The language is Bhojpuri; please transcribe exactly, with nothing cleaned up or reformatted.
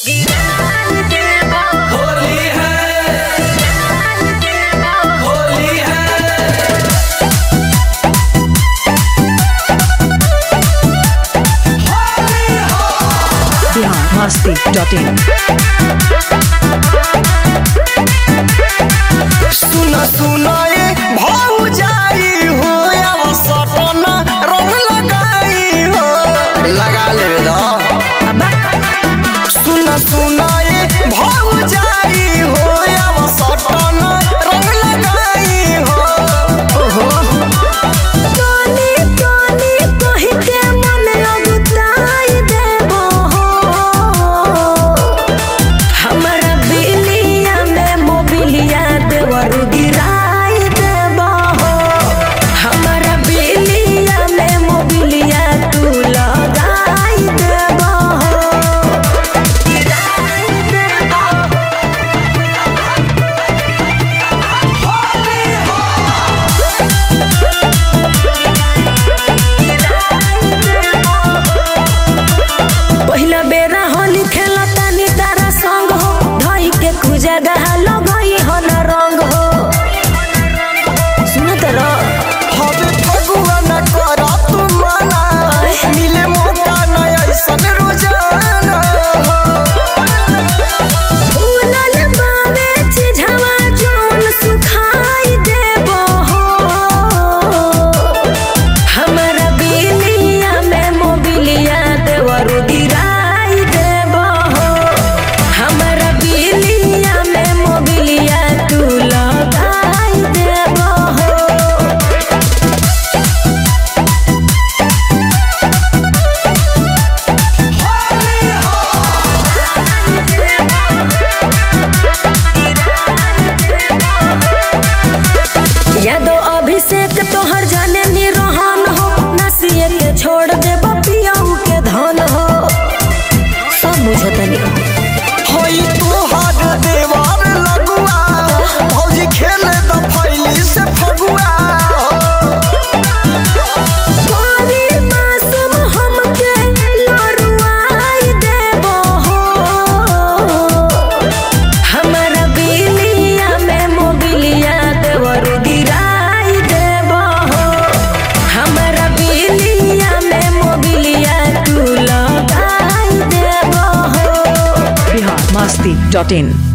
होली है, होली है। Bihar Masti dot in. सुना सुना ये भौजाई हो या सटना रंग लगाई हो लगा ले दो। सुना सुना ये भौजाई हो या सटना रंग लगाई हो। ओहो तोनी तोनी कहि के मन अगुताई देबो हो। हमरा बिलिया में मोबिलिया देवर गिराई देबो हो। हमरा बिलिया में मोबिलिया तू लगाई देबो हो। गिराई देबो पहिला बेरा होली खेला तानी तारा संग हो। धई के खुजा गहा लगई हो न रंग हो। सुनत रह हवे फगुआ न करा तू मना मिले मौका न ऐसन रोजाना हो। फूलल बावे चिझवा जोन सुखाई देबो हो। हमरा बिलिया में मोबिलिया देवर गिराई देबो हो। हमरा बिलिया में मोबिलिया तू लगाई देबो हो। यादो अभिषेक तोहर जाने निरहन हो। नसिए के छोड़ दे बपियाऊ के धन हो। सब बुझतनी होई तोहार देवार लगुआ भौजी खेले द फैली से फगुआ। कोरी मासूम हमके लरुआई देबो हो। हमरा बिलिया में मोबिलिया देवर गिराई देबो हो। हमरा बिलिया में मोबिलिया तू लगाई देबो हो। बिहार मस्ती डॉट इन।